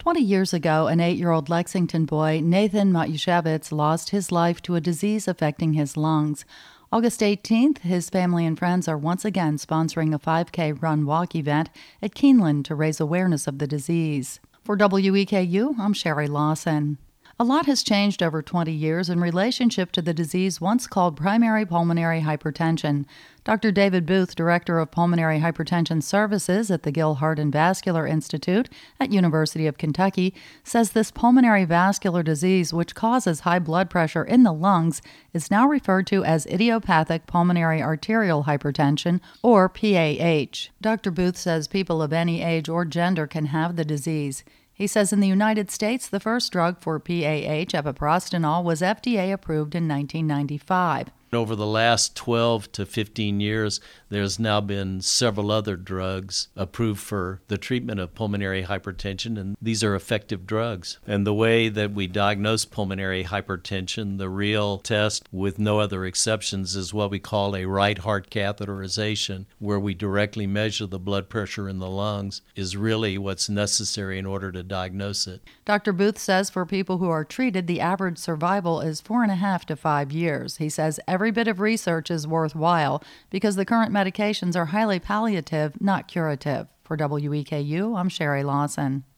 20 years ago, an 8-year-old Lexington boy, Nathan Matyushevitz, lost his life to a disease affecting his lungs. August 18th, his family and friends are once again sponsoring a 5K run-walk event at Keeneland to raise awareness of the disease. For WEKU, I'm Sherry Lawson. A lot has changed over 20 years in relationship to the disease once called primary pulmonary hypertension. Dr. David Booth, Director of Pulmonary Hypertension Services at the Gill Heart and Vascular Institute at University of Kentucky, says this pulmonary vascular disease, which causes high blood pressure in the lungs, is now referred to as idiopathic pulmonary arterial hypertension, or PAH. Dr. Booth says people of any age or gender can have the disease. He says in the United States, the first drug for PAH, epoprostenol, was FDA approved in 1995. Over the last 12 to 15 years, there's now been several other drugs approved for the treatment of pulmonary hypertension, and these are effective drugs. And the way that we diagnose pulmonary hypertension, the real test with no other exceptions, is what we call a right heart catheterization, where we directly measure the blood pressure in the lungs, is really what's necessary in order to diagnose it. Dr. Booth says for people who are treated, the average survival is 4.5 to 5 years. He says every bit of research is worthwhile because the current medications are highly palliative, not curative. For WEKU, I'm Sherry Lawson.